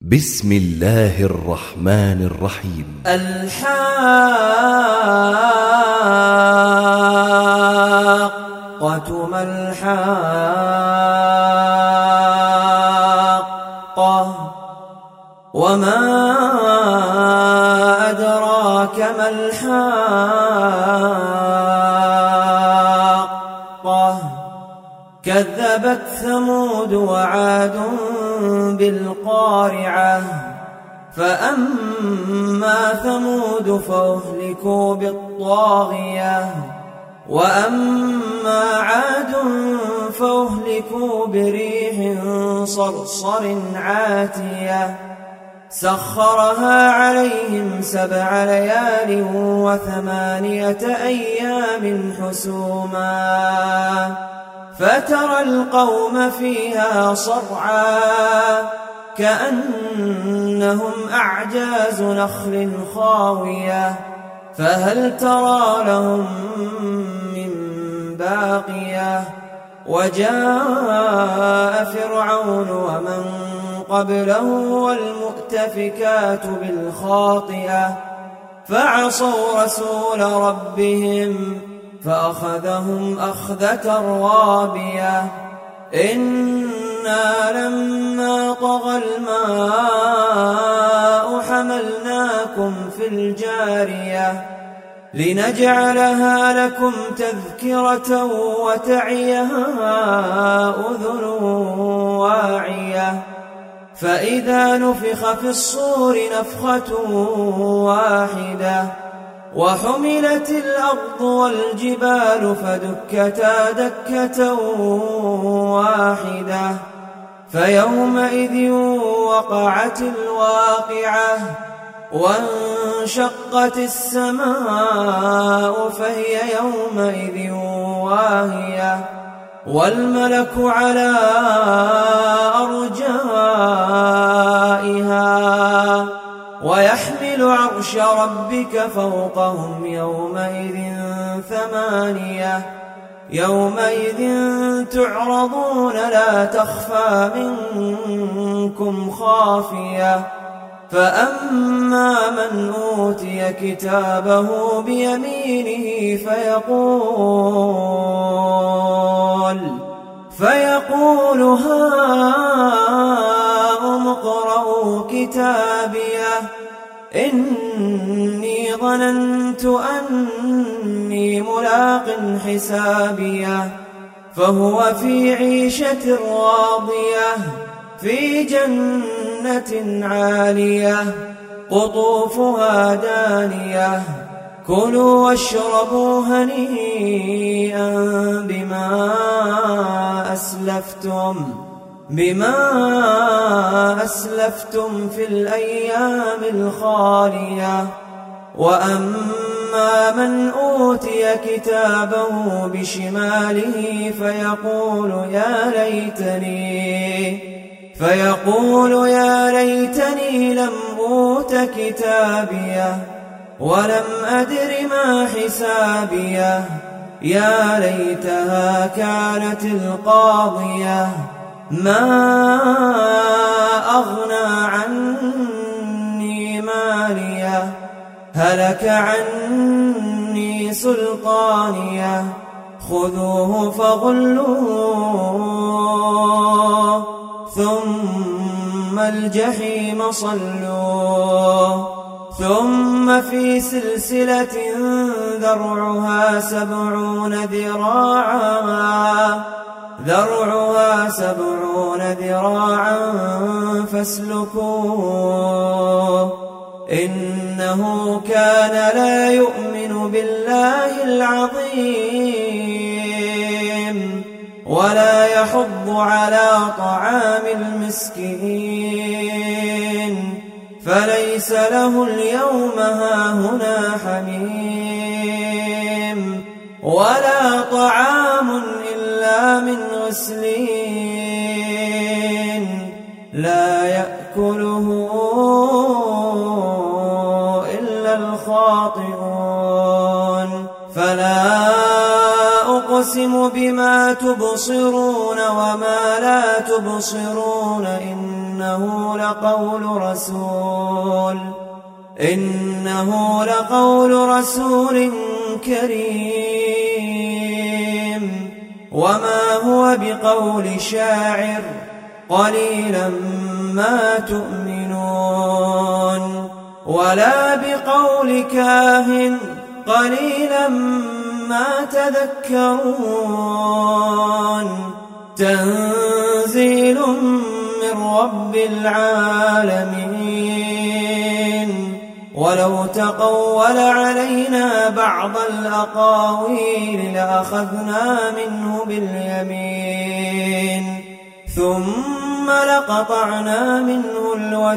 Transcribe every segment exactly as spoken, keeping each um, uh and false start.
بسم الله الرحمن الرحيم. الحاقة ما الحاقة وما أدراك ما الحاقة كذبت ثمود وعاد بالقارعة فأما ثمود فأهلكوا بالطاغية وأما عاد فأهلكوا بريح صرصر عاتية سخرها عليهم سبع ليال وثمانية أيام حسوما فترى القوم فيها صرعا كأنهم أعجاز نخل خاوية فهل ترى لهم من باقية وجاء فرعون ومن قبله والمؤتفكات بالخاطئة فعصوا رسول ربهم فأخذهم أخذة رابية إنا لما طغى الماء حملناكم في الجارية لنجعلها لكم تذكرة وتعيها أذن واعية فإذا نفخ في الصور نفخة واحدة وحملت الأرض والجبال فدكتا دكة واحدة فيومئذ وقعت الواقعة وانشقت السماء فهي يومئذ واهية والملك على أرجائها ويحمل عرش ربك فوقهم يومئذ ثمانية يومئذ تعرضون لا تخفى منكم خافية فأما من أوتي كتابه بيمينه فيقول فيقول هاؤم اقرءوا كتابيه إني ظننت أني ملاق حسابيه فهو في عيشة راضية في جنة عالية قطوفها دانية كلوا واشربوا هنيئا بما أسلفتم بما أسلفتم في الأيام الخالية وأما من أوتي كتابه بشماله فيقول يا ليتني فيقول يا ليتني لم أوت كتابيه ولم أدر ما حسابيه يا ليتها كانت القاضية ما أغنى عني ماليه هلك عني سلطانيه خذوه فغلوه ثم الجحيم صلوه ثم في سلسلة ذرعها سبعون ذراعا ذرعها سبعون ذراعا فاسلكوه إنه كان لا يؤمن بالله العظيم ولا يحض على طعام المسكين فليس له اليوم هاهنا حميم ولا طعام إلا من غسلين لا يأكله إلا الخاطئون فلا أقسم بما تبصرون وما لا تبصرون إن إنه لقول رسول إنه لقول رسول كريم وما هو بقول شاعر قليلا ما تؤمنون ولا بقول كاهن قليلا ما تذكرون تنزيل من رب العالمين ولو تقول علينا بعض الأقاويل لأخذنا منه باليمين ثم لقطعنا منه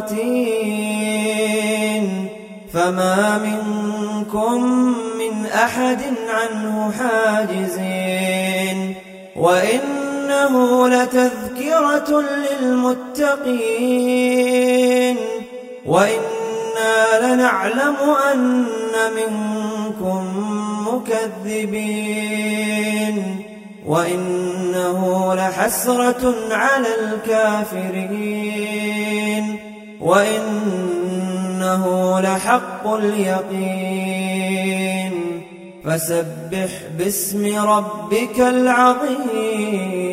الوتين فما منكم من أحد عنه حاجزين وإنه لتذكرة للمتقين وإنا لنعلم أن منكم مكذبين وإنه لحسرة على الكافرين وإنه لحق اليقين فسبح باسم ربك العظيم